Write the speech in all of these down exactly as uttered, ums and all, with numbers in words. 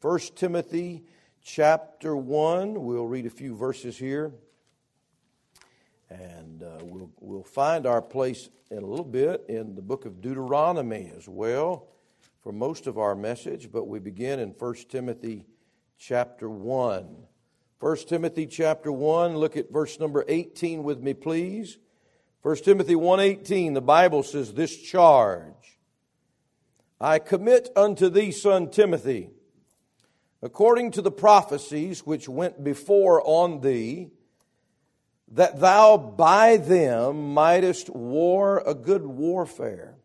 First Timothy chapter one. We'll read a few verses here. And uh, we'll, we'll find our place in a little bit in the book of Deuteronomy as well for most of our message. But we begin in First Timothy chapter one. First Timothy chapter one, look at verse number eighteen with me, please. First Timothy one eighteen, the Bible says, "This charge I commit unto thee, son Timothy, according to the prophecies which went before on thee, that thou by them mightest war a good warfare,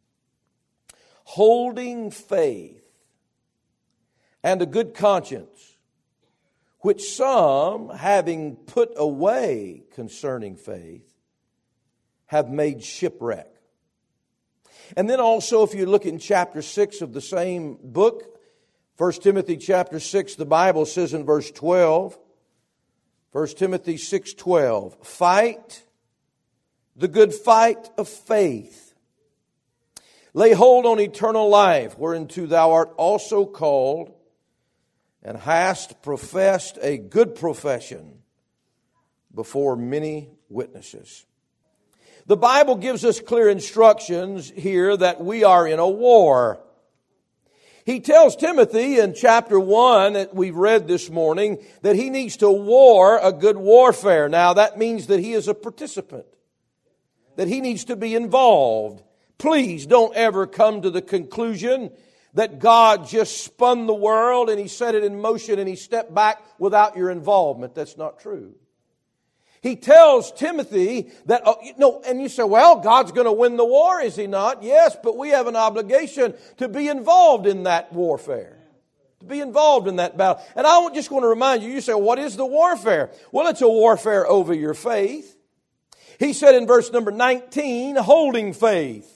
holding faith and a good conscience, which some, having put away concerning faith, have made shipwreck." And then also, if you look in chapter six of the same book, First Timothy chapter six, the Bible says in verse twelve, First Timothy six twelve, "Fight the good fight of faith. Lay hold on eternal life, whereunto thou art also called, and hast professed a good profession before many witnesses." The Bible gives us clear instructions here that we are in a war. He tells Timothy in chapter one that we've read this morning that he needs to war a good warfare. Now that means that he is a participant, that he needs to be involved. Please don't ever come to the conclusion that God just spun the world and He set it in motion and He stepped back without your involvement. That's not true. He tells Timothy that, uh, you know, and you say, well, God's going to win the war, is He not? Yes, but we have an obligation to be involved in that warfare, to be involved in that battle. And I just want to remind you, you say, what is the warfare? Well, it's a warfare over your faith. He said in verse number nineteen, holding faith.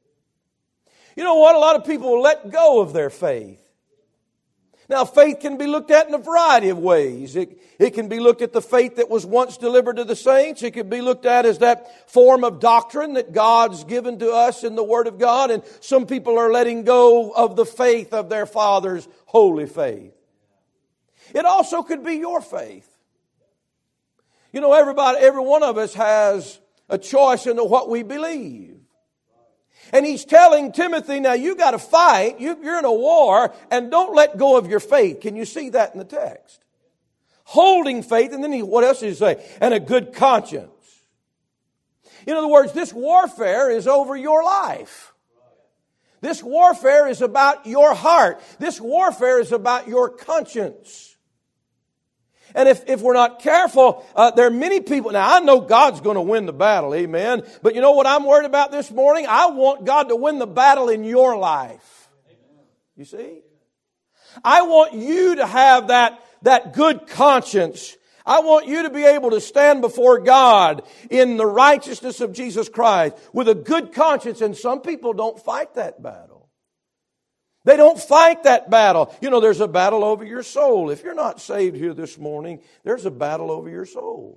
You know what? A lot of people will let go of their faith. Now, faith can be looked at in a variety of ways. It, it can be looked at the faith that was once delivered to the saints. It can be looked at as that form of doctrine that God's given to us in the Word of God. And some people are letting go of the faith of their fathers' holy faith. It also could be your faith. You know, everybody, every one of us has a choice into what we believe. And he's telling Timothy, now you got to fight, you, you're in a war, and don't let go of your faith. Can you see that in the text? Holding faith, and then he, what else did he say? And a good conscience. In other words, this warfare is over your life. This warfare is about your heart. This warfare is about your conscience. And if, if we're not careful, uh, there are many people. Now, I know God's going to win the battle, amen. But you know what I'm worried about this morning? I want God to win the battle in your life. You see? I want you to have that, that good conscience. I want you to be able to stand before God in the righteousness of Jesus Christ with a good conscience. And some people don't fight that battle. They don't fight that battle. You know, there's a battle over your soul. If you're not saved here this morning, there's a battle over your soul.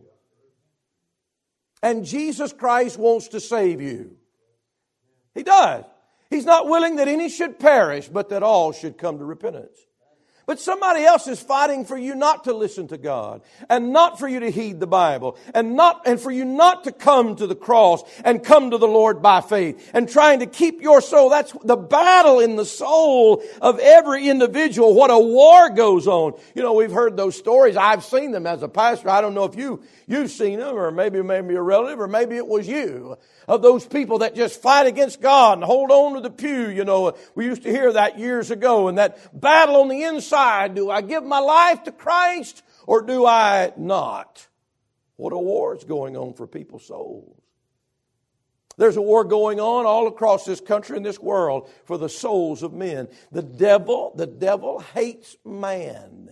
And Jesus Christ wants to save you. He does. He's not willing that any should perish, but that all should come to repentance. But somebody else is fighting for you not to listen to God, and not for you to heed the Bible, and not and for you not to come to the cross and come to the Lord by faith, and trying to keep your soul. That's the battle in the soul of every individual. What a war goes on. You know, we've heard those stories. I've seen them as a pastor. I don't know if you you've seen them, or maybe maybe a relative, or maybe it was you. Of those people that just fight against God and hold on to the pew. You know, we used to hear that years ago. And that battle on the inside. Do I give my life to Christ or do I not? What a war is going on for people's souls. There's a war going on all across this country and this world for the souls of men. The devil, the devil hates man.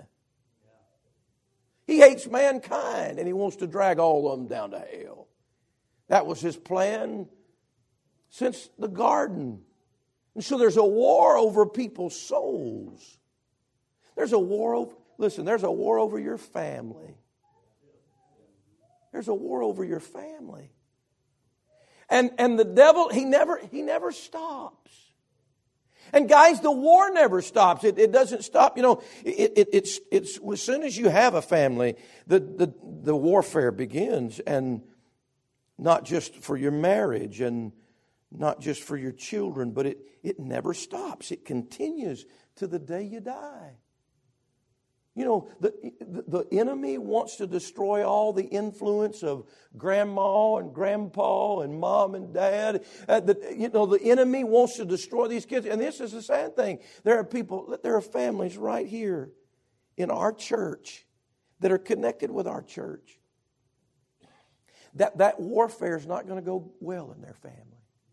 He hates mankind and he wants to drag all of them down to hell. That was his plan since the garden. And so there's a war over people's souls. There's a war over, listen, there's a war over your family. There's a war over your family. And and the devil, he never he never stops. And guys, the war never stops. It, it doesn't stop. You know, it, it, it's, it's as soon as you have a family, the, the, the warfare begins. And not just for your marriage and not just for your children, but it, it never stops. It continues to the day you die. You know, the, the enemy wants to destroy all the influence of grandma and grandpa and mom and dad. Uh, the, you know, the enemy wants to destroy these kids. And this is the sad thing. There are people, there are families right here in our church that are connected with our church. That, that warfare is not going to go well in their family.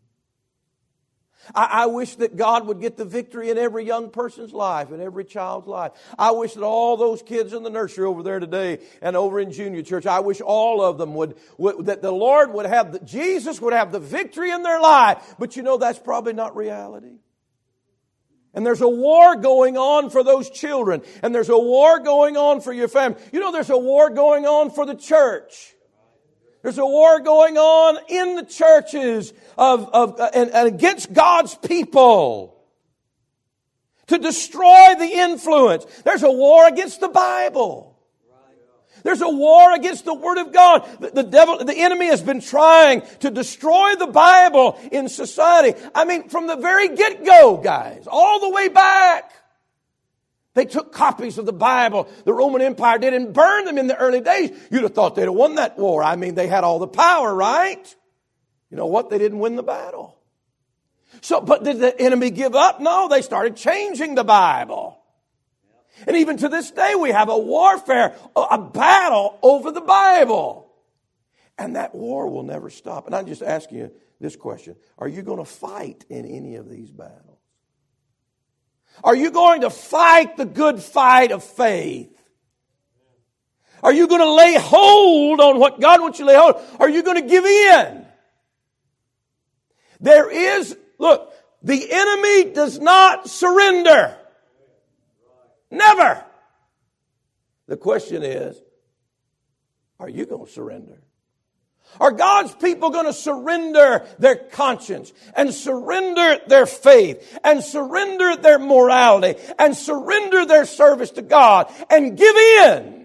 I, I wish that God would get the victory in every young person's life, in every child's life. I wish that all those kids in the nursery over there today and over in junior church, I wish all of them would, would that the Lord would have, the, Jesus would have the victory in their life. But you know, that's probably not reality. And there's a war going on for those children. And there's a war going on for your family. You know, there's a war going on for the church. There's a war going on in the churches of, of uh, and, and against God's people to destroy the influence. There's a war against the Bible. There's a war against the Word of God. The, the devil, the enemy has been trying to destroy the Bible in society. I mean, from the very get-go, guys, all the way back. They took copies of the Bible, the Roman Empire did, and burned them in the early days. You'd have thought they'd have won that war. I mean, they had all the power, right? You know what? They didn't win the battle. So, but did the enemy give up? No, they started changing the Bible. And even to this day, we have a warfare, a battle over the Bible. And that war will never stop. And I'm just asking you this question. Are you going to fight in any of these battles? Are you going to fight the good fight of faith? Are you going to lay hold on what God wants you to lay hold on? Are you going to give in? There is, look, the enemy does not surrender. Never. The question is, are you going to surrender? Are God's people going to surrender their conscience and surrender their faith and surrender their morality and surrender their service to God and give in?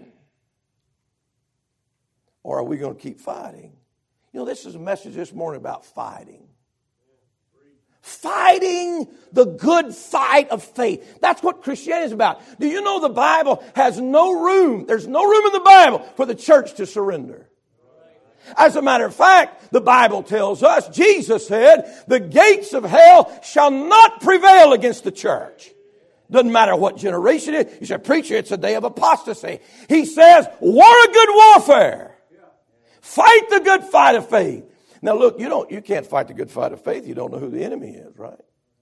Or are we going to keep fighting? You know, this is a message this morning about fighting. Fighting the good fight of faith. That's what Christianity is about. Do you know the Bible has no room, there's no room in the Bible for the church to surrender. As a matter of fact, the Bible tells us, Jesus said, the gates of hell shall not prevail against the church. Doesn't matter what generation it is. You say, preacher, it's a day of apostasy. He says, war a good warfare. Fight the good fight of faith. Now look, you don't, you can't fight the good fight of faith. You don't know who the enemy is, right?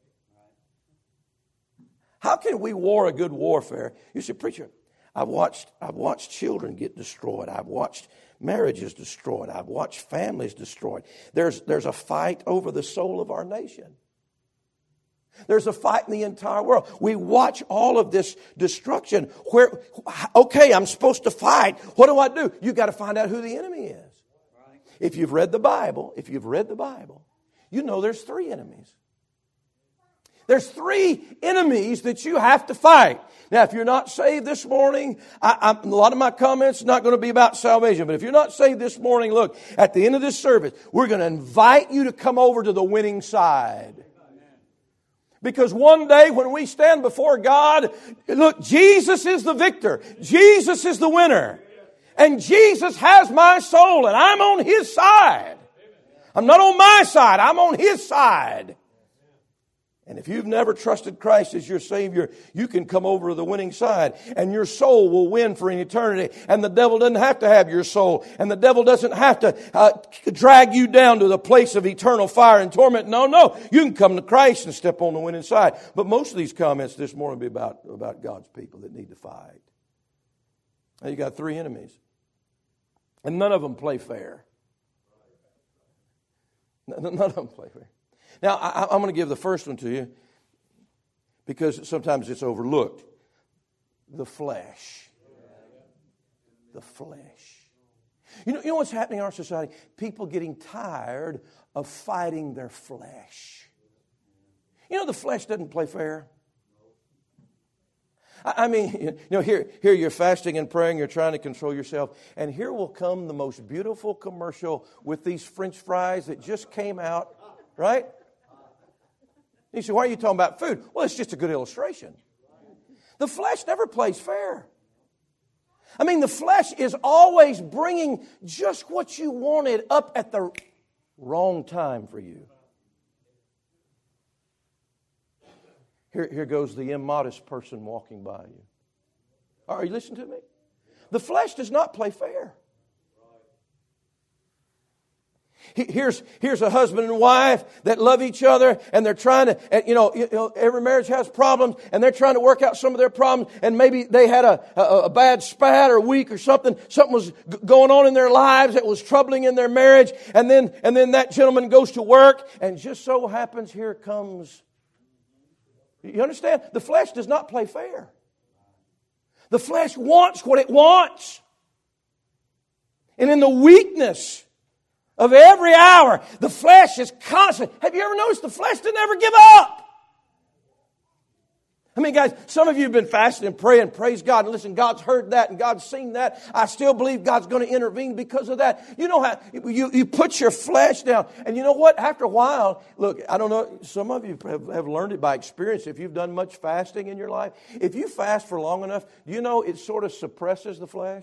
How can we war a good warfare? You say, preacher, I've watched, I've watched children get destroyed. I've watched marriages destroyed. I've watched families destroyed. There's, there's a fight over the soul of our nation. There's a fight in the entire world. We watch all of this destruction. Where, okay, I'm supposed to fight. What do I do? You got to find out who the enemy is. If you've read the Bible, if you've read the Bible, you know there's three enemies. There's three enemies that you have to fight. Now, if you're not saved this morning, I, I, a lot of my comments are not going to be about salvation. But if you're not saved this morning, look, at the end of this service, we're going to invite you to come over to the winning side. Because one day when we stand before God, look, Jesus is the victor. Jesus is the winner. And Jesus has my soul, and I'm on His side. I'm not on my side. I'm on His side. And if you've never trusted Christ as your Savior, you can come over to the winning side and your soul will win for an eternity. And the devil doesn't have to have your soul. And the devil doesn't have to uh, drag you down to the place of eternal fire and torment. No, no. You can come to Christ and step on the winning side. But most of these comments this morning will be about, about God's people that need to fight. Now you got three enemies. And none of them play fair. None of them play fair. Now, I, I'm going to give the first one to you because sometimes it's overlooked. The flesh. The flesh. You know, you know what's happening in our society? People getting tired of fighting their flesh. You know, the flesh doesn't play fair. I mean, you know, here, here you're fasting and praying, you're trying to control yourself, and here will come the most beautiful commercial with these French fries that just came out, right? You say, why are you talking about food? Well, it's just a good illustration. The flesh never plays fair. I mean, the flesh is always bringing just what you wanted up at the wrong time for you. Here, here goes the immodest person walking by you. Are you listening to me? The flesh does not play fair. Here's, here's a husband and wife that love each other, and they're trying to, and, you know, you know, every marriage has problems, and they're trying to work out some of their problems, and maybe they had a, a, a bad spat or week or something. Something was g- going on in their lives that was troubling in their marriage, and then, and then that gentleman goes to work, and just so happens here comes. You understand? The flesh does not play fair. The flesh wants what it wants. And in the weakness of every hour, the flesh is constant. Have you ever noticed the flesh doesn't ever give up? I mean, guys, some of you have been fasting and praying, praise God. And listen, God's heard that and God's seen that. I still believe God's going to intervene because of that. You know how you, you put your flesh down. And you know what? After a while, look, I don't know, some of you have, have learned it by experience. If you've done much fasting in your life, if you fast for long enough, you know it sort of suppresses the flesh.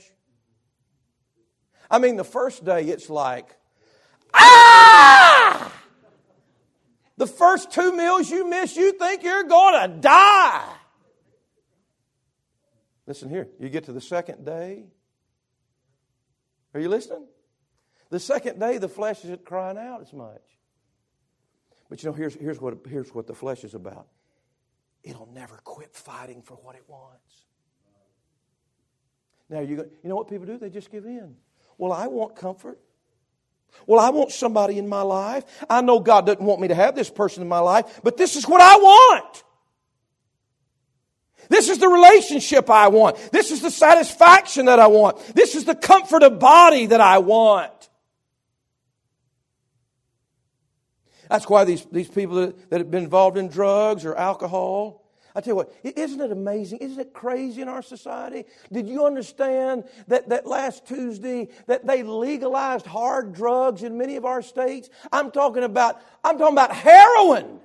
I mean, the first day it's like, ah! The first two meals you miss, you think you're going to die. Listen here, you get to the second day. Are you listening? The second day, the flesh isn't crying out as much. But you know, here's, here's, what, here's what the flesh is about. It'll never quit fighting for what it wants. Now, you, you know what people do? They just give in. Well, I want comfort. Well, I want somebody in my life. I know God doesn't want me to have this person in my life, but this is what I want. This is the relationship I want. This is the satisfaction that I want. This is the comfort of body that I want. That's why these, these people that, that have been involved in drugs or alcohol, I tell you what, isn't it amazing? Isn't it crazy in our society? Did you understand that, that last Tuesday that they legalized hard drugs in many of our states? I'm talking about, I'm talking about heroin.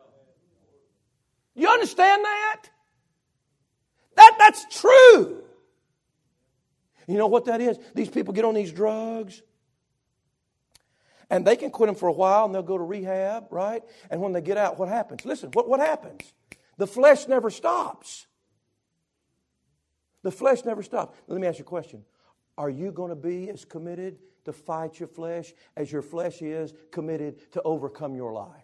You understand that? That that's true. You know what that is? These people get on these drugs, and they can quit them for a while, and they'll go to rehab, right? And when they get out, what happens? Listen, what, what happens? The flesh never stops. The flesh never stops. Let me ask you a question. Are you going to be as committed to fight your flesh as your flesh is committed to overcome your life?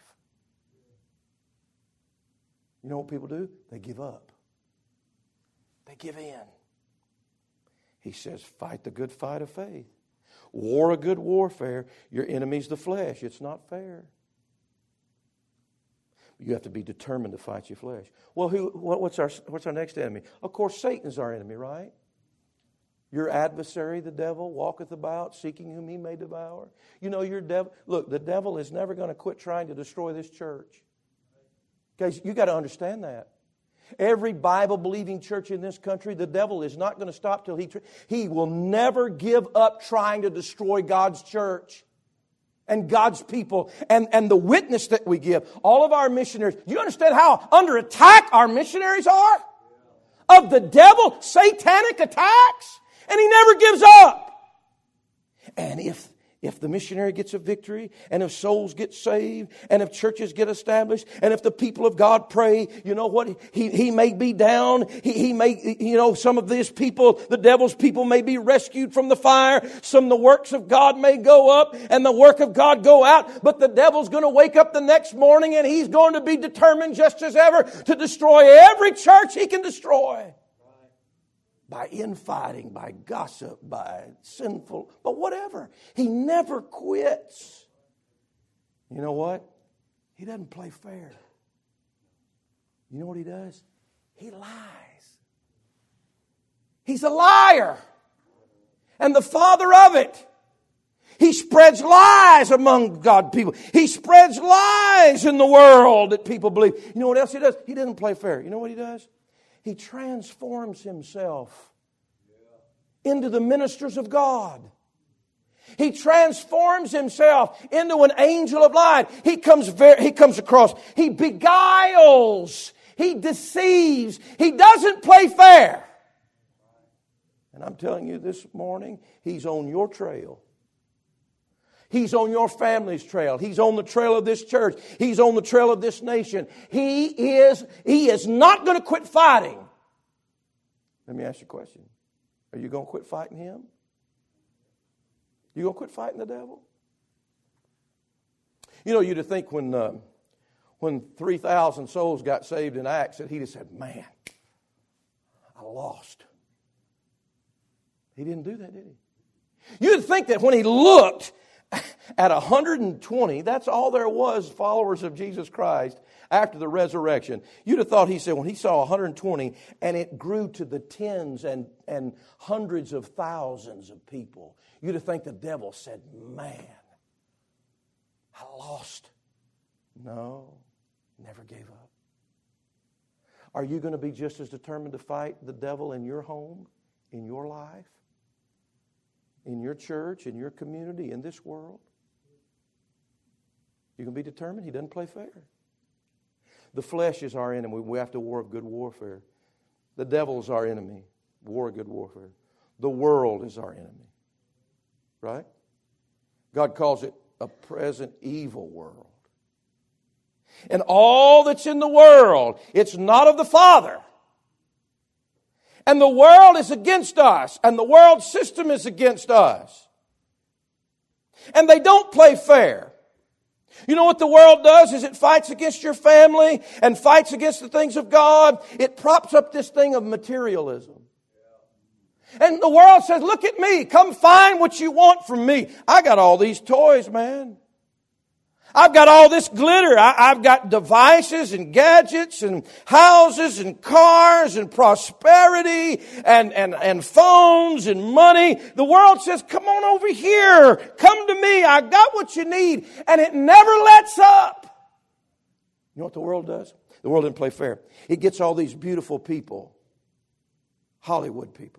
You know what people do? They give up. They give in. He says, fight the good fight of faith. War a good warfare. Your enemy's the flesh. It's not fair. You have to be determined to fight your flesh. Well, who? What, what's our what's our next enemy? Of course, Satan's our enemy, right? Your adversary, the devil, walketh about, seeking whom he may devour. You know, your devil. Look, the devil is never going to quit trying to destroy this church. Guys, you got to understand that. Every Bible-believing church in this country, the devil is not going to stop till he he will never give up trying to destroy God's church and God's people and, and the witness that we give. All of our missionaries. Do you understand how under attack our missionaries are? Of the devil, satanic attacks. And he never gives up. And if If the missionary gets a victory, and if souls get saved, and if churches get established, and if the people of God pray, you know what? He, he may be down. He, he may, you know, some of these people, the devil's people may be rescued from the fire. Some of the works of God may go up and the work of God go out. But the devil's going to wake up the next morning and he's going to be determined just as ever to destroy every church he can destroy. By infighting, by gossip, by sinful, but whatever. He never quits. You know what? He doesn't play fair. You know what he does? He lies. He's a liar. And the father of it. He spreads lies among God people. He spreads lies in the world that people believe. You know what else he does? He doesn't play fair. You know what he does? He transforms himself into the ministers of God. He transforms himself into an angel of light. He comes very, he comes across. He beguiles. He deceives. He doesn't play fair. And I'm telling you this morning, he's on your trail. He's on your family's trail. He's on the trail of this church. He's on the trail of this nation. He is, he is not going to quit fighting. Let me ask you a question. Are you going to quit fighting him? You going to quit fighting the devil? You know, you'd think when uh, when three thousand souls got saved in Acts that he'd have said, man, I lost. He didn't do that, did he? You'd think that when he looked at one hundred twenty, that's all there was, followers of Jesus Christ, after the resurrection. You'd have thought he said when he saw one hundred twenty and it grew to the tens and, and hundreds of thousands of people, you'd have think the devil said, man, I lost. No, never gave up. Are you going to be just as determined to fight the devil in your home, in your life, in your church, in your community, in this world? You can be determined. He doesn't play fair. The flesh is our enemy. We have to war of good warfare. The devil is our enemy. War of good warfare. The world is our enemy. Right? God calls it a present evil world. And all that's in the world, it's not of the Father. And the world is against us. And the world system is against us. And they don't play fair. You know what the world does is it fights against your family and fights against the things of God. It props up this thing of materialism. And the world says, look at me. Come find what you want from me. I got all these toys, man. I've got all this glitter. I, I've got devices and gadgets and houses and cars and prosperity and, and, and phones and money. The world says, come on over here. Come to me. I got what you need. And it never lets up. You know what the world does? The world didn't play fair. It gets all these beautiful people, Hollywood people.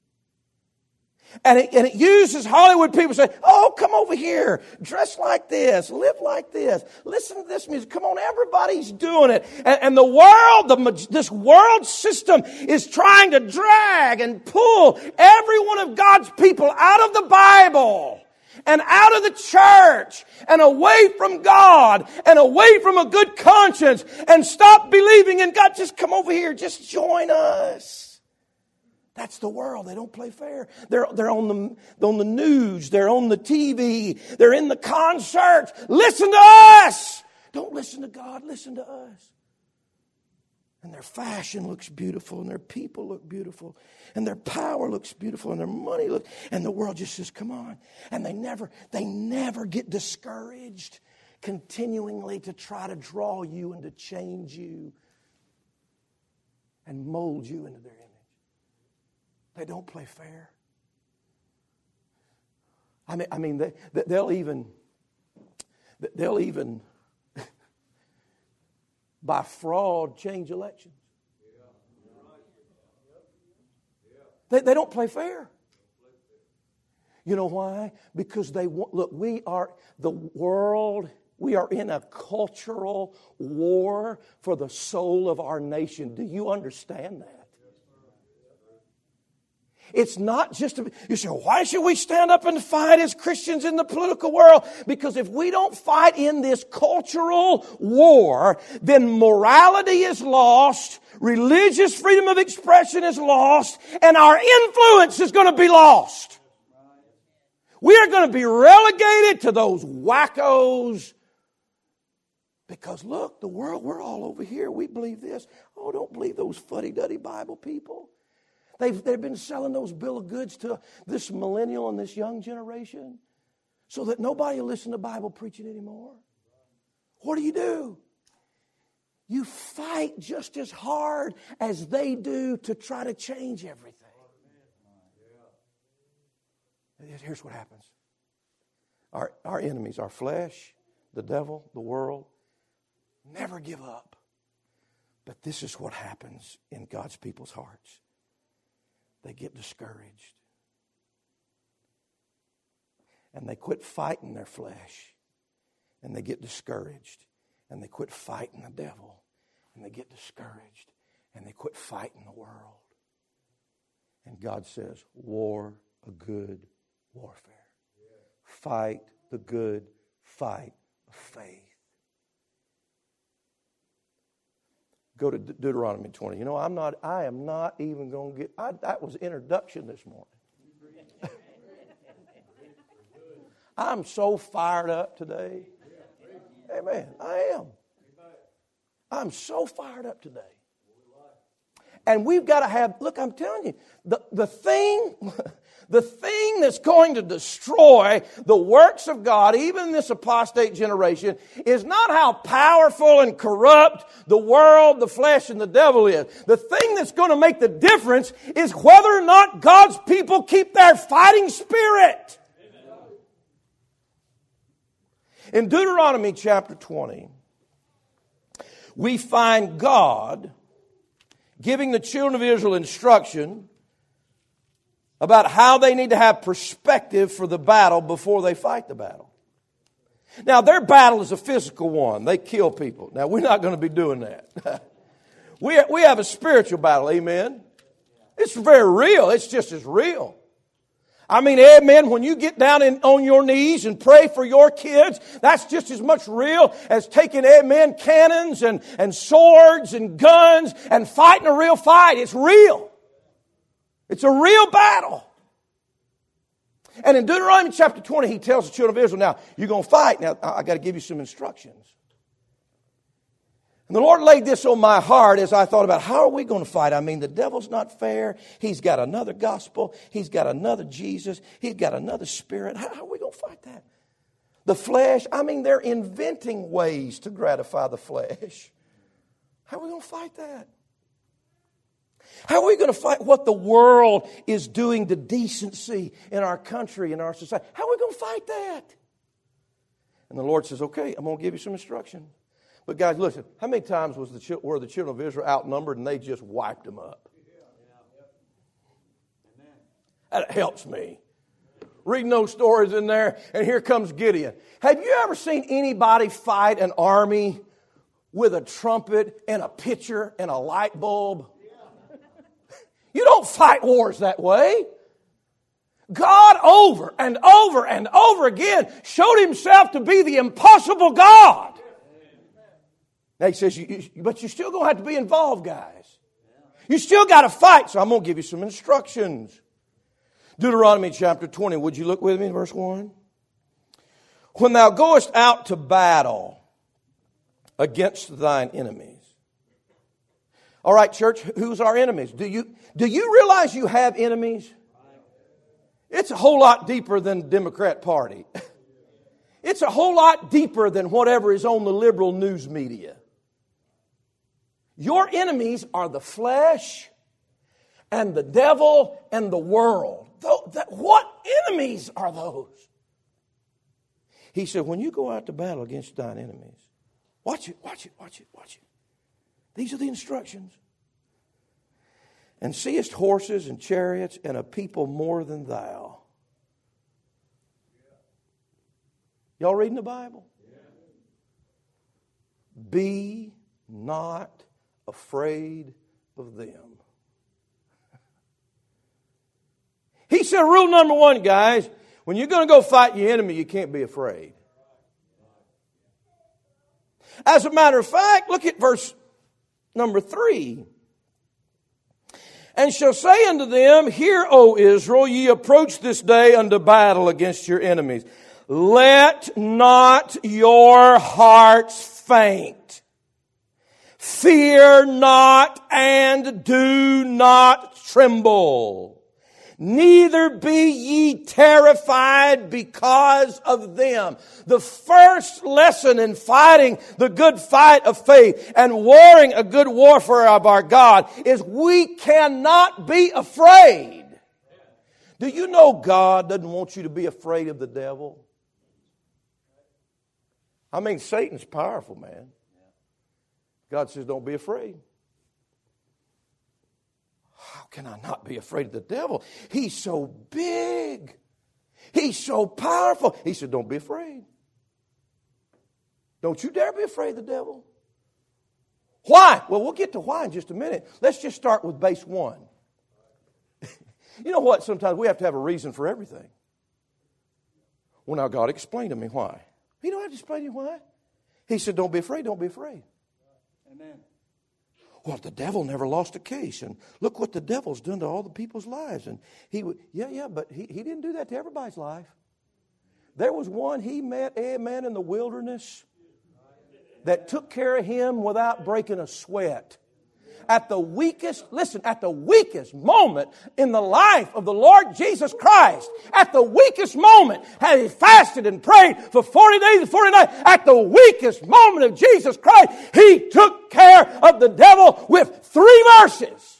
And it, and it uses Hollywood people to say, oh, come over here, dress like this, live like this, listen to this music. Come on, everybody's doing it. And, and the world, the, this world system is trying to drag and pull every one of God's people out of the Bible and out of the church and away from God and away from a good conscience and stop believing in God. Just come over here, just join us. That's the world. They don't play fair. They're, they're on the, on the news. They're on the T V. They're in the concerts. Listen to us. Don't listen to God. Listen to us. And their fashion looks beautiful. And their people look beautiful. And their power looks beautiful. And their money looks... And the world just says, come on. And they never, they never get discouraged continuingly to try to draw you and to change you and mold you into their image. They don't play fair. I mean, I mean, they, they'll even, they'll even, by fraud, change elections. They, they don't play fair. You know why? Because they want, look, we are, the world, we are in a cultural war for the soul of our nation. Do you understand that? It's not just, a, you say, why should we stand up and fight as Christians in the political world? Because if we don't fight in this cultural war, then morality is lost, religious freedom of expression is lost, and our influence is going to be lost. We are going to be relegated to those wackos. Because look, the world, we're all over here. We believe this. Oh, don't believe those fuddy-duddy Bible people. They've, they've been selling those bill of goods to this millennial and this young generation so that nobody will listen to Bible preaching anymore. What do you do? You fight just as hard as they do to try to change everything. Here's what happens. our, our enemies, our flesh, the devil, the world, never give up. But this is what happens in God's people's hearts. They get discouraged. And they quit fighting their flesh. And they get discouraged. And they quit fighting the devil. And they get discouraged. And they quit fighting the world. And God says, war a good warfare. Fight the good fight of faith. Go to De- Deuteronomy twenty. You know, I'm not, I am not even going to get, I, that was introduction this morning. I'm so fired up today. Amen. I am. I'm so fired up today. And we've got to have, look, I'm telling you, the, the thing, the thing that's going to destroy the works of God, even in this apostate generation, is not how powerful and corrupt the world, the flesh, and the devil is. The thing that's going to make the difference is whether or not God's people keep their fighting spirit. In Deuteronomy chapter twenty, we find God giving the children of Israel instruction about how they need to have perspective for the battle before they fight the battle. Now, their battle is a physical one. They kill people. Now, we're not going to be doing that. we, we have a spiritual battle, amen? It's very real. It's just as real. I mean, amen, when you get down in, on your knees and pray for your kids, that's just as much real as taking, amen, cannons and, and swords and guns and fighting a real fight. It's real. It's a real battle. And in Deuteronomy chapter twenty, he tells the children of Israel, now, you're going to fight. Now, I got to give you some instructions. And the Lord laid this on my heart as I thought about how are we going to fight? I mean, the devil's not fair. He's got another gospel. He's got another Jesus. He's got another spirit. How, how are we going to fight that? The flesh, I mean, they're inventing ways to gratify the flesh. How are we going to fight that? How are we going to fight what the world is doing to decency in our country, in our society? How are we going to fight that? And the Lord says, okay, I'm going to give you some instruction. But guys, listen, how many times was the, were the children of Israel outnumbered and they just wiped them up? That helps me. Reading those stories in there, and here comes Gideon. Have you ever seen anybody fight an army with a trumpet and a pitcher and a light bulb? You don't fight wars that way. God over and over and over again showed himself to be the impossible God. Now he says, you, you, but you're still going to have to be involved, guys. You still got to fight, so I'm going to give you some instructions. Deuteronomy chapter twenty, would you look with me, verse one? When thou goest out to battle against thine enemies. All right, church, who's our enemies? Do you, do you realize you have enemies? It's a whole lot deeper than the Democrat Party. It's a whole lot deeper than whatever is on the liberal news media. Your enemies are the flesh and the devil and the world. What enemies are those? He said, when you go out to battle against thine enemies, watch it, watch it, watch it, watch it. These are the instructions. And seest horses and chariots and a people more than thou. Y'all reading the Bible? Be not afraid of them. He said, rule number one, guys, when you're going to go fight your enemy, you can't be afraid. As a matter of fact, look at verse number three. And shall say unto them, hear, O Israel, ye approach this day unto battle against your enemies. Let not your hearts faint. Fear not and do not tremble. Neither be ye terrified because of them. The first lesson in fighting the good fight of faith and warring a good warfare of our God is we cannot be afraid. Do you know God doesn't want you to be afraid of the devil? I mean, Satan's powerful, man. God says, don't be afraid. How can I not be afraid of the devil? He's so big. He's so powerful. He said, don't be afraid. Don't you dare be afraid of the devil. Why? Well, we'll get to why in just a minute. Let's just start with base one. You know what? Sometimes we have to have a reason for everything. Well, now God explained to me why. He don't have to explain to you why. He said, don't be afraid, don't be afraid. Amen. Well, the devil never lost a case. And look what the devil's done to all the people's lives. And he would, yeah, yeah, but he, he didn't do that to everybody's life. There was one he met, a man in the wilderness that took care of him without breaking a sweat. At the weakest, listen, at the weakest moment in the life of the Lord Jesus Christ, at the weakest moment, had he fasted and prayed for forty days and forty nights, at the weakest moment of Jesus Christ, he took care of the devil with three verses.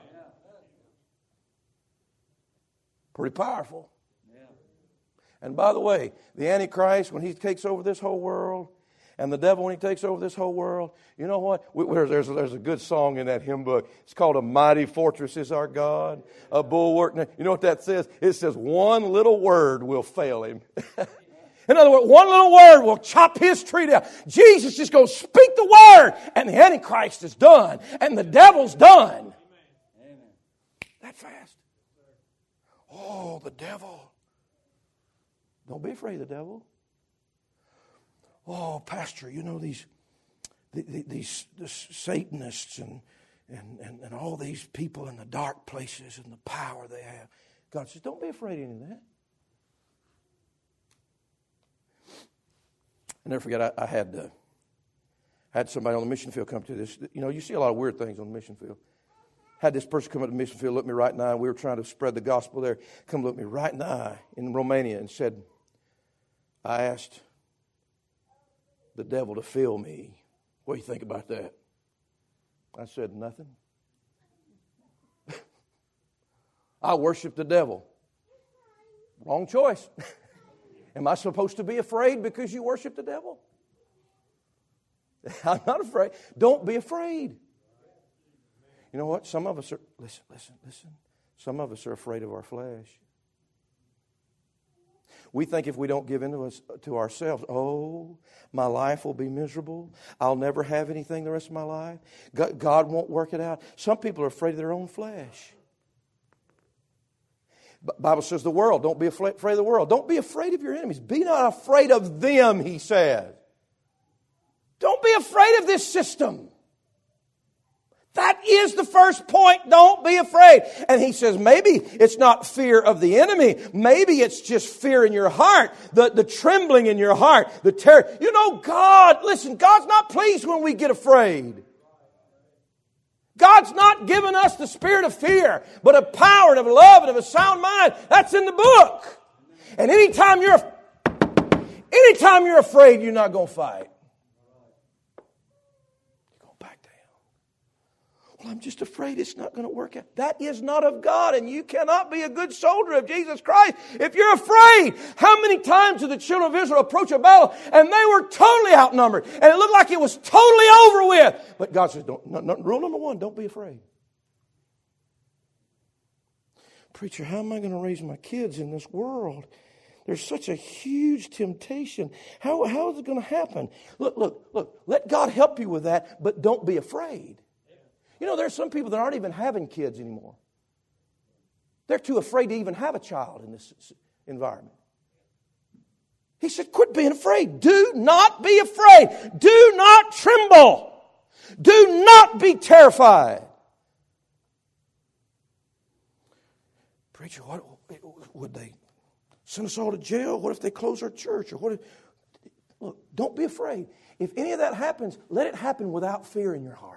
Pretty powerful. And by the way, the Antichrist, when he takes over this whole world, and the devil, when he takes over this whole world, you know what? There's, there's a good song in that hymn book. It's called A Mighty Fortress is Our God, a bulwark. You know what that says? It says one little word will fail him. In other words, one little word will chop his tree down. Jesus just goes, speak the word, and the Antichrist is done, and the devil's done. Amen. That fast. Oh, the devil. Don't be afraid of the devil. Oh, Pastor, you know, these these, these, these Satanists and, and, and, and all these people in the dark places and the power they have. God says, don't be afraid of any of that. I never forget, I, I had uh, had somebody on the mission field come to this. You know, you see a lot of weird things on the mission field. Had this person come up to the mission field, look me right in the eye. We were trying to spread the gospel there. Come look me right in the eye in Romania and said, I asked the devil to fill me. What do you think about that? I said, nothing. I worship the devil. Wrong choice. Am I supposed to be afraid because you worship the devil? I'm not afraid. Don't be afraid. You know what? Some of us are, listen, listen, listen. Some of us are afraid of our flesh. We think if we don't give in to, us, to ourselves, oh, my life will be miserable. I'll never have anything the rest of my life. God, God won't work it out. Some people are afraid of their own flesh. The Bible says the world. Don't be afraid of the world. Don't be afraid of your enemies. Be not afraid of them, he said. Don't be afraid of this system. That is the first point. Don't be afraid. And he says maybe it's not fear of the enemy. Maybe it's just fear in your heart. The, the trembling in your heart. The terror. You know, God, listen, God's not pleased when we get afraid. God's not given us the spirit of fear, but of power and of love and of a sound mind. That's in the book. And anytime you're, anytime you're afraid, you're not going to fight. Well, I'm just afraid it's not going to work out. That is not of God, and you cannot be a good soldier of Jesus Christ if you're afraid. How many times did the children of Israel approach a battle and they were totally outnumbered and it looked like it was totally over with? But God says, don't, no, no, rule number one, don't be afraid. Preacher, how am I going to raise my kids in this world? There's such a huge temptation. How, how is it going to happen? Look, look, look, let God help you with that, but don't be afraid. You know, there's some people that aren't even having kids anymore. They're too afraid to even have a child in this environment. He said, quit being afraid. Do not be afraid. Do not tremble. Do not be terrified. Preacher, what, would they send us all to jail? What if they close our church? Or what if, look, don't be afraid. If any of that happens, let it happen without fear in your heart.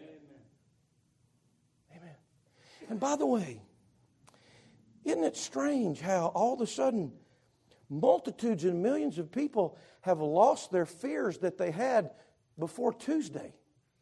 And by the way, isn't it strange how all of a sudden multitudes and millions of people have lost their fears that they had before Tuesday?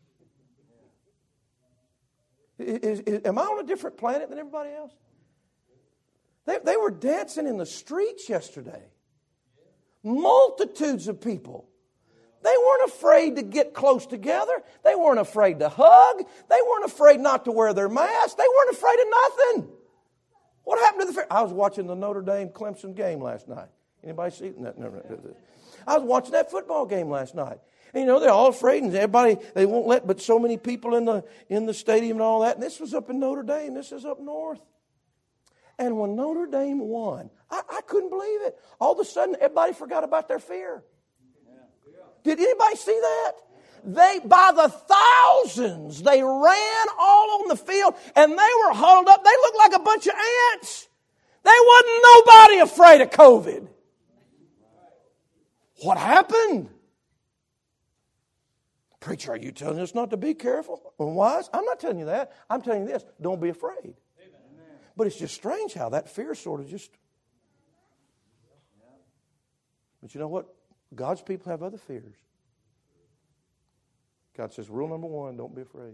Is, is, am I on a different planet than everybody else? They, they were dancing in the streets yesterday. Multitudes of people. They weren't afraid to get close together. They weren't afraid to hug. They weren't afraid not to wear their mask. They weren't afraid of nothing. What happened to the fear? I was watching the Notre Dame Clemson game last night. Anybody see that? No, no, no. I was watching that football game last night. And, you know, they're all afraid, and everybody, they won't let but so many people in the in the stadium and all that. And this was up in Notre Dame. This is up north. And when Notre Dame won, I, I couldn't believe it. All of a sudden, everybody forgot about their fear. Did anybody see that? They, by the thousands, they ran all on the field, and they were huddled up. They looked like a bunch of ants. There wasn't nobody afraid of COVID. What happened? Preacher, are you telling us not to be careful and wise? I'm not telling you that. I'm telling you this. Don't be afraid. But it's just strange how that fear sort of just... But you know what? God's people have other fears. God says, rule number one, don't be afraid.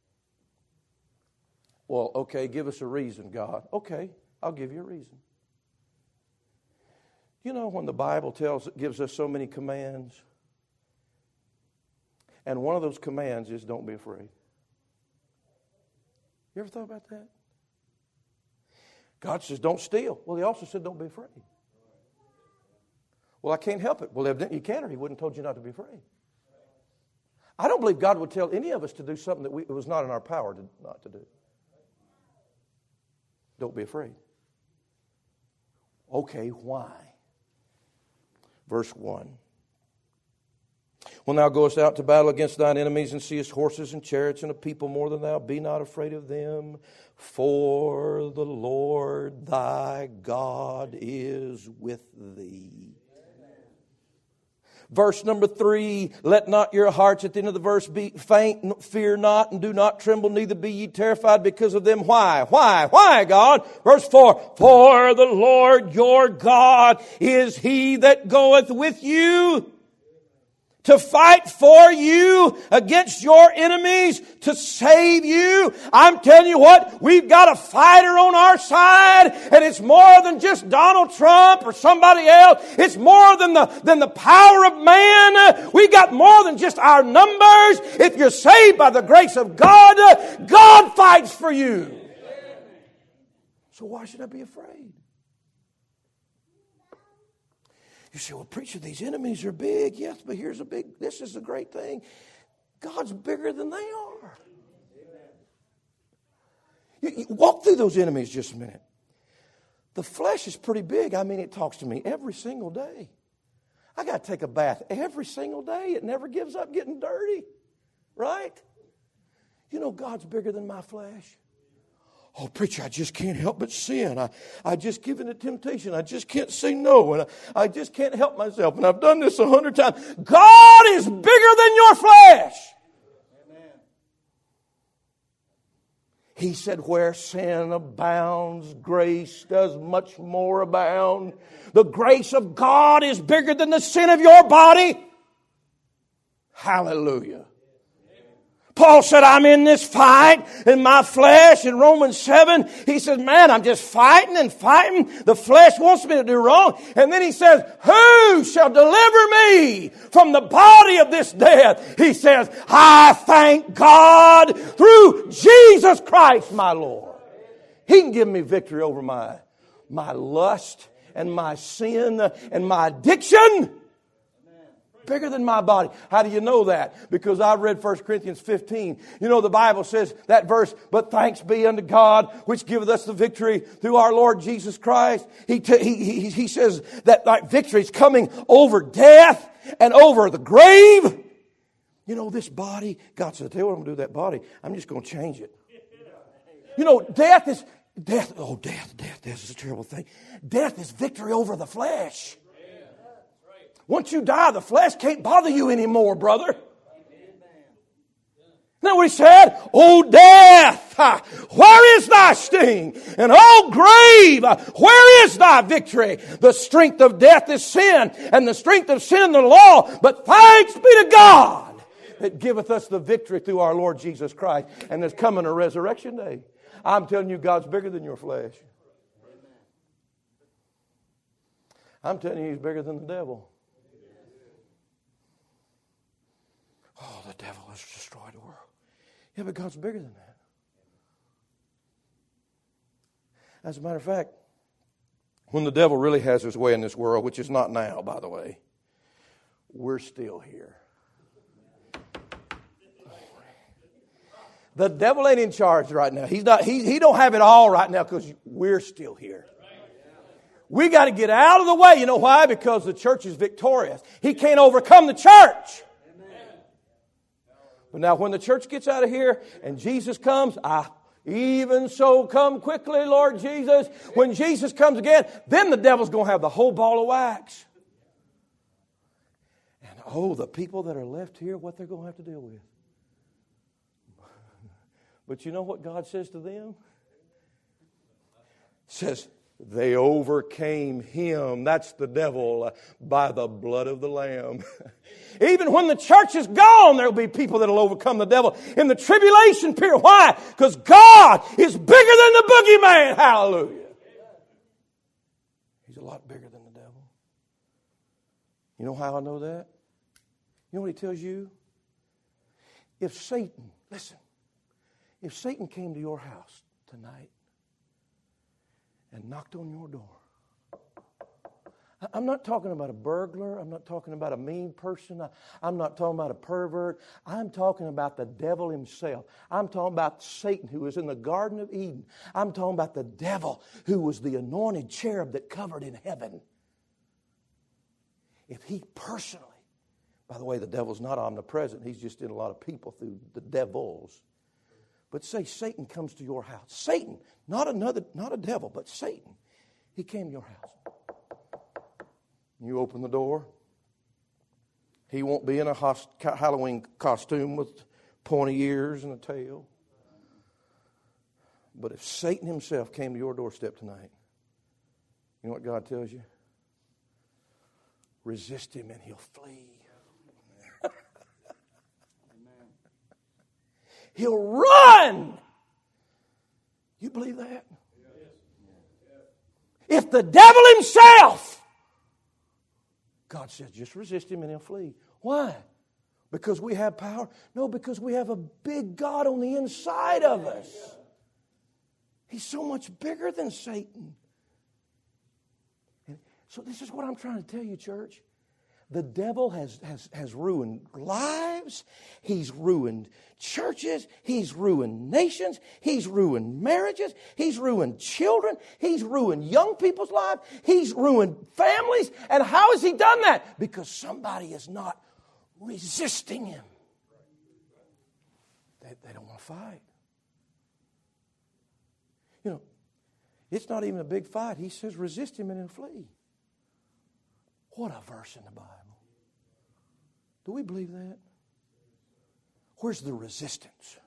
Well, okay, give us a reason, God. Okay, I'll give you a reason. You know, when the Bible tells, gives us so many commands, and one of those commands is don't be afraid. You ever thought about that? God says, don't steal. Well, he also said, don't be afraid. Well, I can't help it. Well, evidently you can, or he wouldn't have told you not to be afraid. I don't believe God would tell any of us to do something that we, it was not in our power to, not to do. Don't be afraid. Okay, why? Verse one. When thou goest out to battle against thine enemies and seest horses and chariots and a people more than thou, be not afraid of them, for the Lord thy God is with thee. Verse number three, let not your hearts at the end of the verse be faint, fear not, and do not tremble, neither be ye terrified because of them. Why? Why? Why, God? Verse four, for the Lord your God is he that goeth with you to fight for you against your enemies, to save you. I'm telling you what, we've got a fighter on our side, and it's more than just Donald Trump or somebody else. It's more than the, than the power of man. We got more than just our numbers. If you're saved by the grace of God, God fights for you. So why should I be afraid? You say, well, preacher, these enemies are big. Yes, but here's a big, this is a great thing. God's bigger than they are. You, you walk through those enemies just a minute. The flesh is pretty big. I mean, it talks to me every single day. I got to take a bath every single day. It never gives up getting dirty. Right? You know, God's bigger than my flesh. Oh, preacher, I just can't help but sin. I, I just give in to temptation. I just can't say no. And I, I just can't help myself. And I've done this a hundred times. God is bigger than your flesh. Amen. He said, where sin abounds, grace does much more abound. The grace of God is bigger than the sin of your body. Hallelujah. Paul said, I'm in this fight in my flesh. In Romans seven, he says, man, I'm just fighting and fighting. The flesh wants me to do wrong. And then he says, who shall deliver me from the body of this death? He says, I thank God through Jesus Christ, my Lord. He can give me victory over my, my lust and my sin and my addiction. Bigger than my body. How do you know that? Because I've read First Corinthians fifteen. You know, the Bible says that verse, but thanks be unto God, which giveth us the victory through our Lord Jesus Christ. He, t- he, he, he says that like, victory is coming over death and over the grave. You know, this body, God said, tell you what I'm going to do with that body. I'm just going to change it. You know, death is, death, oh, death, death, death is a terrible thing. Death is victory over the flesh. Once you die, the flesh can't bother you anymore, brother. Isn't that what he said? O death, where is thy sting? And O grave, where is thy victory? The strength of death is sin, and the strength of sin the law. But thanks be to God that giveth us the victory through our Lord Jesus Christ. And there's coming a resurrection day. I'm telling you, God's bigger than your flesh. I'm telling you, He's bigger than the devil. Oh, the devil has destroyed the world. Yeah, but God's bigger than that. As a matter of fact, when the devil really has his way in this world, which is not now, by the way, we're still here. The devil ain't in charge right now. He's not. He, he don't have it all right now because we're still here. We got to get out of the way. You know why? Because the church is victorious. He can't overcome the church. But now when the church gets out of here and Jesus comes, ah, even so come quickly, Lord Jesus. When Jesus comes again, then the devil's going to have the whole ball of wax. And oh, the people that are left here, what they're going to have to deal with. But you know what God says to them? He says, they overcame him, that's the devil, by the blood of the Lamb. Even when the church is gone, there will be people that will overcome the devil in the tribulation period. Why? Because God is bigger than the boogeyman. Hallelujah. He's a lot bigger than the devil. You know how I know that? You know what he tells you? If Satan, listen, if Satan came to your house tonight and knocked on your door, I'm not talking about a burglar. I'm not talking about a mean person. I'm not talking about a pervert. I'm talking about the devil himself. I'm talking about Satan who was in the Garden of Eden. I'm talking about the devil who was the anointed cherub that covered in heaven. If he personally, by the way, the devil's not omnipresent. He's just in a lot of people through the devils. But say Satan comes to your house. Satan, not another, not a devil, but Satan. He came to your house. You open the door. He won't be in a host- Halloween costume with pointy ears and a tail. But if Satan himself came to your doorstep tonight, you know what God tells you? Resist him and he'll flee. He'll run. You believe that? If the devil himself, God says, just resist him and he'll flee. Why? Because we have power? No, because we have a big God on the inside of us. He's so much bigger than Satan. And so this is what I'm trying to tell you, church. The devil has, has, has ruined lives. He's ruined churches. He's ruined nations. He's ruined marriages. He's ruined children. He's ruined young people's lives. He's ruined families. And how has he done that? Because somebody is not resisting him. They, they don't want to fight. You know, it's not even a big fight. He says resist him and he'll flee. What a verse in the Bible. Do we believe that? Where's the resistance?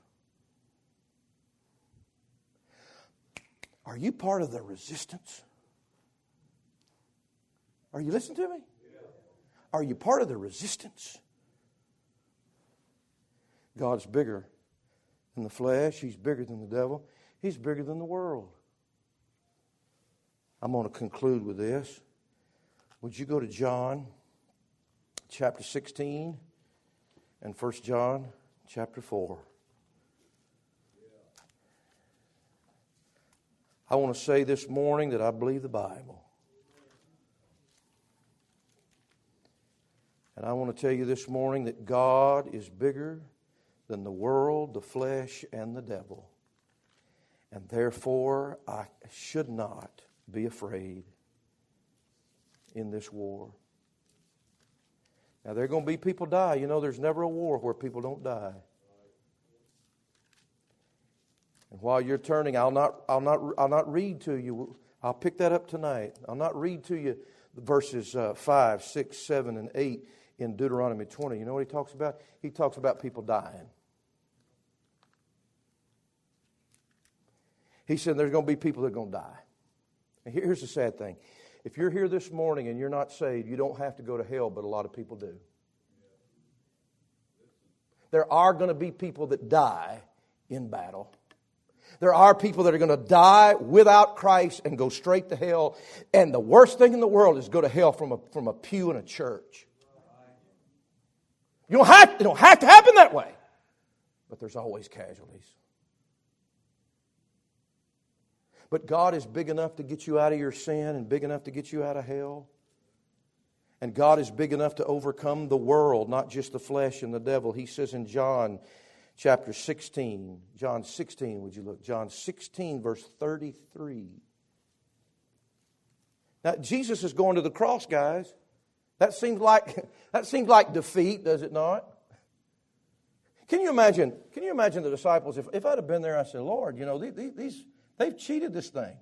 Are you part of the resistance? Are you listening to me? Are you part of the resistance? God's bigger than the flesh. He's bigger than the devil. He's bigger than the world. I'm going to conclude with this. Would you go to John chapter sixteen and First John chapter four? I want to say this morning that I believe the Bible. And I want to tell you this morning that God is bigger than the world, the flesh, and the devil. And therefore, I should not be afraid in this war. Now, there are going to be people die. You know, there's never a war where people don't die. And while you're turning, I'll not, I'll not, I'll not read to you. I'll pick that up tonight. I'll not read to you the verses uh, five, six, seven, and eight in Deuteronomy twenty. You know what he talks about? He talks about people dying. He said there's going to be people that are going to die. And here's the sad thing. If you're here this morning and you're not saved, you don't have to go to hell, but a lot of people do. There are going to be people that die in battle. There are people that are going to die without Christ and go straight to hell. And the worst thing in the world is go to hell from a, from a pew in a church. You don't have, it don't have to happen that way. But there's always casualties. But God is big enough to get you out of your sin and big enough to get you out of hell. And God is big enough to overcome the world, not just the flesh and the devil. He says in John chapter sixteen, John sixteen, would you look? John sixteen, verse thirty-three. Now, Jesus is going to the cross, guys. That seems like that seems like defeat, does it not? Can you imagine? Can you imagine the disciples? If, if I'd have been there, I said, Lord, you know, these, these they've cheated this thing.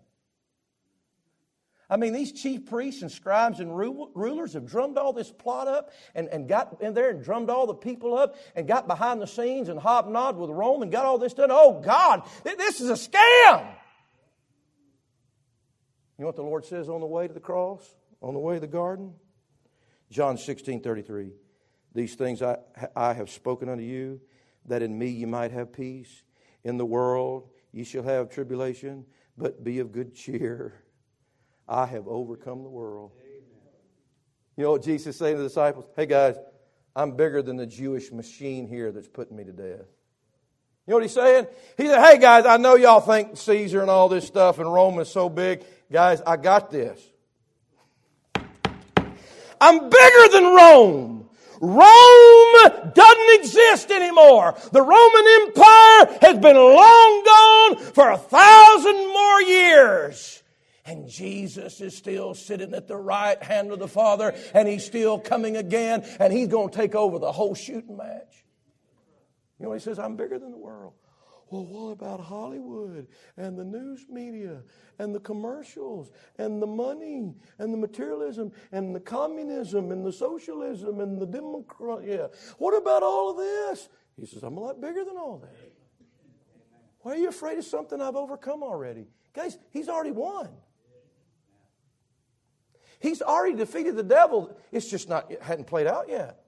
I mean, these chief priests and scribes and rulers have drummed all this plot up and, and got in there and drummed all the people up and got behind the scenes and hobnobbed with Rome and got all this done. Oh, God, this is a scam. You know what the Lord says on the way to the cross? On the way to the garden? John sixteen thirty-three. These things I, I have spoken unto you, that in me you might have peace. In the world ye shall have tribulation, but be of good cheer. I have overcome the world. You know what Jesus is saying to the disciples? Hey guys, I'm bigger than the Jewish machine here that's putting me to death. You know what he's saying? He said, hey guys, I know y'all think Caesar and all this stuff and Rome is so big. Guys, I got this. I'm bigger than Rome. Rome doesn't exist anymore. The Roman Empire has been long gone for a thousand more years. And Jesus is still sitting at the right hand of the Father, and He's still coming again, and He's going to take over the whole shooting match. You know, He says, I'm bigger than the world. Well, what about Hollywood and the news media and the commercials and the money and the materialism and the communism and the socialism and the democracy? Yeah. What about all of this? He says, I'm a lot bigger than all that. Why are you afraid of something I've overcome already? Guys, He's already won. He's already defeated the devil. It's just not, it hadn't played out yet.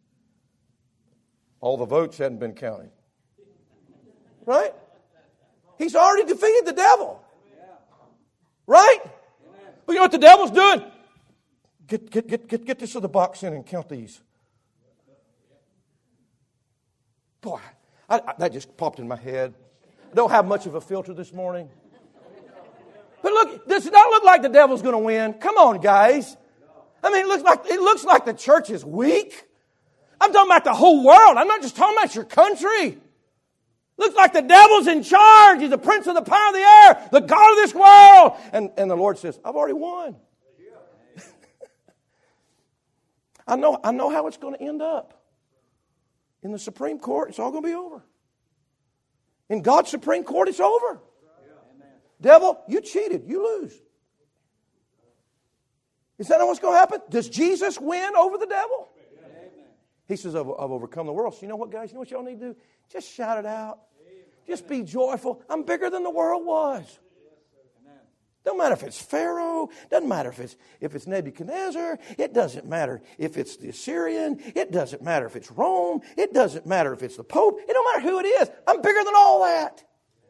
All the votes hadn't been counted. Right? He's already defeated the devil. Right? Well, you know what the devil's doing? Get, get, get, get, get this other box in and count these. Boy, I, I, that just popped in my head. I don't have much of a filter this morning. But look, does it not look like the devil's going to win? Come on, guys. I mean, it looks like it looks like the church is weak. I'm talking about the whole world. I'm not just talking about your country. Looks like the devil's in charge. He's the prince of the power of the air, the God of this world. And, and the Lord says, I've already won. I know, I know how it's going to end up. In the Supreme Court, it's all going to be over. In God's Supreme Court, it's over. Devil, you cheated. You lose. Is that not what's going to happen? Does Jesus win over the devil? He says, I've, I've overcome the world. So you know what, guys? You know what y'all need to do? Just shout it out. Just be joyful. I'm bigger than the world was. Doesn't matter if it's Pharaoh. Doesn't matter if it's if it's Nebuchadnezzar. It doesn't matter if it's the Assyrian. It doesn't matter if it's Rome. It doesn't matter if it's the Pope. It don't matter who it is. I'm bigger than all that.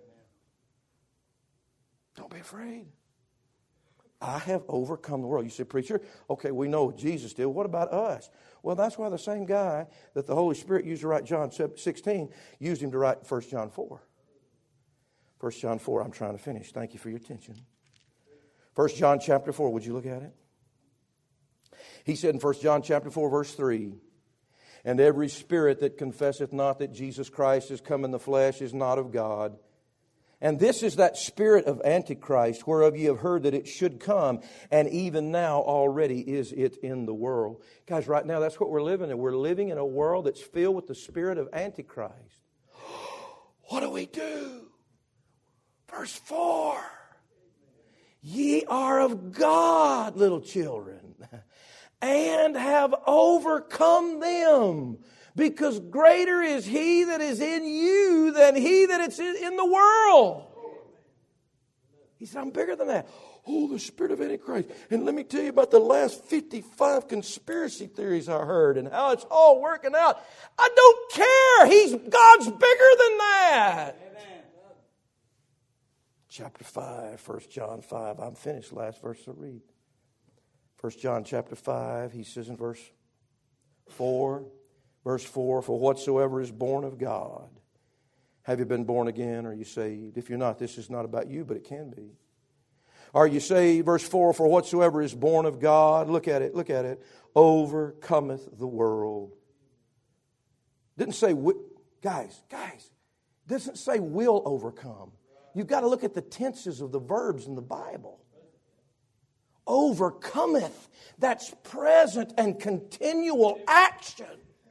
Don't be afraid. I have overcome the world. You say, preacher, okay, we know Jesus did. What about us? Well, that's why the same guy that the Holy Spirit used to write John sixteen used him to write First John four. First John four, I'm trying to finish. Thank you for your attention. First John chapter four, would you look at it? He said in First John chapter four, verse three, and every spirit that confesseth not that Jesus Christ is come in the flesh is not of God. And this is that spirit of Antichrist, whereof ye have heard that it should come, and even now already is it in the world. Guys, right now that's what we're living in. We're living in a world that's filled with the spirit of Antichrist. What do we do? Verse four. Ye are of God, little children, and have overcome them. Because greater is He that is in you than he that is in the world. He said, I'm bigger than that. Oh, the spirit of Antichrist. And let me tell you about the last fifty-five conspiracy theories I heard and how it's all working out. I don't care. He's God's bigger than that. Amen. Chapter five, First John five. I'm finished. Last verse to read. First John chapter five, he says in verse four, Verse four, for whatsoever is born of God. Have you been born again? Are you saved? If you're not, this is not about you, but it can be. Are you saved? Verse four, for whatsoever is born of God, look at it, look at it, overcometh the world. Didn't say, guys, guys, doesn't say will overcome. You've got to look at the tenses of the verbs in the Bible. Overcometh. That's present and continual action.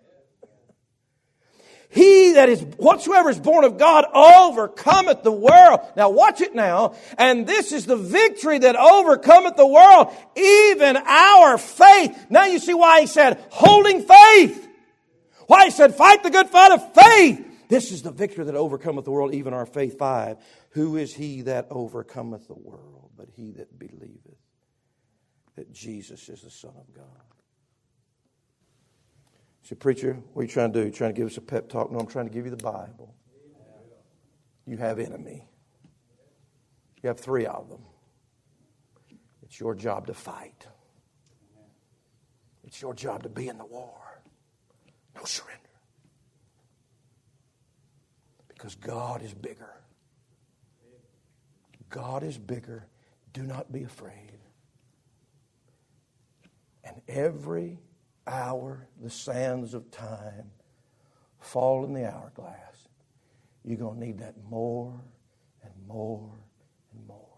He that is, whatsoever is born of God overcometh the world. Now watch it now. And this is the victory that overcometh the world, even our faith. Now you see why he said, holding faith. Why he said, fight the good fight of faith. This is the victory that overcometh the world, even our faith. Five. Who is he that overcometh the world, but he that believeth that Jesus is the Son of God? Say, preacher, what are you trying to do? You trying to give us a pep talk? No, I'm trying to give you the Bible. You have enemy. You have three of them. It's your job to fight. It's your job to be in the war. No surrender. Because God is bigger. God is bigger. Do not be afraid. And every hour, the sands of time fall in the hourglass. You're going to need that more and more and more.